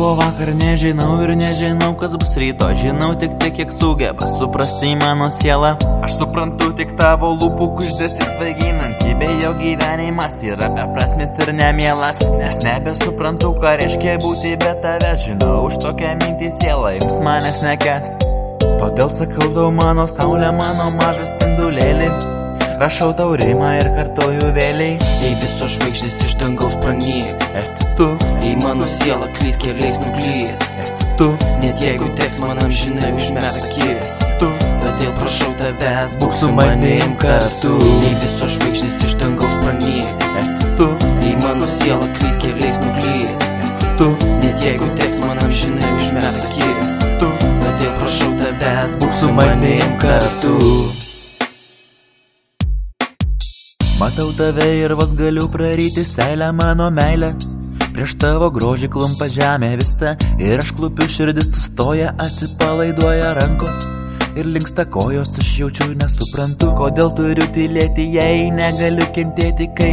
buvo vakar, nežinau ir nežinau, kas bus ryto. Žinau tik kiek sugeba suprasti mano sielą. Aš suprantu tik tavo lūpų kuždėsi svaiginantį, bei jo gyvenimas yra beprasmis ir nemielas. Nes nebesuprantu, ką reiškia būti be tavęs. Žinau, už tokią mintį sielą jums manęs nekest. Todėl sakau tau mano saulė, mano mažas spindulėlį. Rašau tau rimą ir kartoju vėliai. Jei visos žvaigždės iš dangaus pranyks, esi tu. Jei mano siela klys keliais nuklys, esi tu. Net jeigu teks man amžinai užmet akis, esi tu. Todėl prašau tavęs, būk su manim kartu. Jei visos žvaigždės iš dangaus pranyks, esi tu. Jei mano siela klys keliais nuklys, esi tu. Net jeigu teks man amžinai užmet akis, esi tu. Todėl prašau tavęs, būk su manim kartu. Matau tave ir vos galiu praryti seilę mano meilę. Prieš tavo grožį klumpa žemė visa ir aš klupiu, širdis sustoja, atsipalaiduoja rankos ir linksta kojos. Aš jaučiu ir nesuprantu, kodėl turiu tylėti, jei negaliu kentėti, kai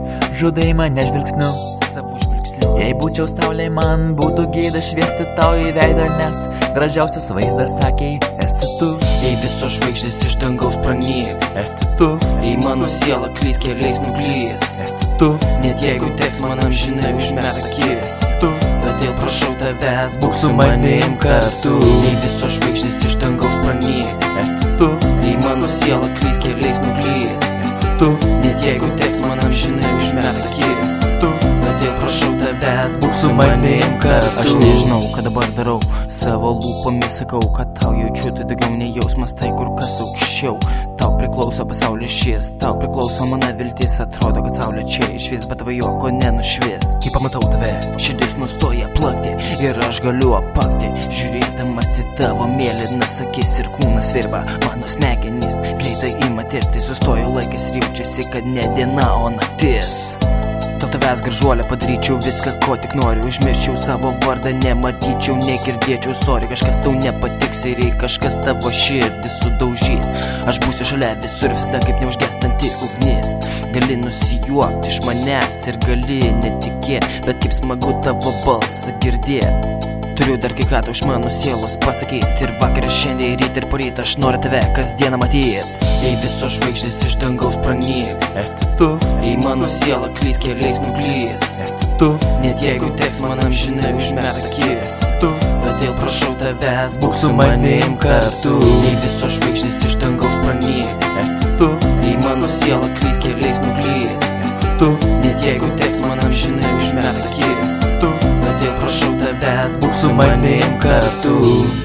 žudai mane žvilgsniu. Savo žvilgsniu. Jei būčiau saulė, man būtų gėda šviesti tau į veidą, nes gražiausias vaizdas sakei, esi tu. Jei visos žvaigždės iš dangaus pranyks, esi tu. Jei mano siela klys keliais nuklys, esi tu. Net jeigu teks man amžinai užmet akis, esi tu. Todėl prašau tavęs, būk su manim kartu. Jei visos žvaigždės iš dangaus pranyks, esi tu. Jei mano siela klys keliais nuklys, esi tu. Net jeigu teks man amžinai užmet akis, esi tu. Todėl prašau tavęs, būk su manim kartu. Aš nežinau, ką dabar darau, savo lūpomis sakau, kad tau jaučiu, tai daugiau nei jausmas, tai kur kas aukščiau. Tau priklauso pasaulis šis, tau priklauso mano viltis. Atrodo, kad saulė čia išvis, bet tavo juoko nenušvis. Kai pamatau tave, širdis nustoja plakti ir aš galiu apakti, žiūrėdamas į tavo mėlynas akis ir kūnas virba. Mano smegenys greitai ima tirpti, sustojo laikas ir jaučiasi, kad ne diena, o naktis. Dėl tavęs gražuolė padaryčiau viską, ko tik noriu. Užmirščiau savo vardą, nematyčiau, negirdėčiau. Sorry, kažkas tau nepatiks ir jei kažkas tavo širdį sudaužys, aš būsiu šalia visur visada kaip neužgestanti ugnis. Gali nusijuokti iš manęs ir gali netikėt, bet kaip smagu tavo balsą girdėt. Turiu dar kai ką tau iš mano sielos pasakyti, ir vakar, ir šiandien, ir ryt, ir poryt aš noriu tave kasdieną matyt. Jei visos žvaigždės iš dangaus pranyks, esi tu. Jei mano siela klys keliais nuklys, esi tu. Net jeigu teks man amžinai užmet akis, esi tu. Todėl prašau tavęs, būk su manim kartu. Jei visos žvaigždės iš dangaus pranyks, esi tu. Jei mano siela klys keliais nuklys, esi tu. Net jeigu teks man amžinai užmet akis, esi tu. Todėl prašau tavęs, būk su manim kartu.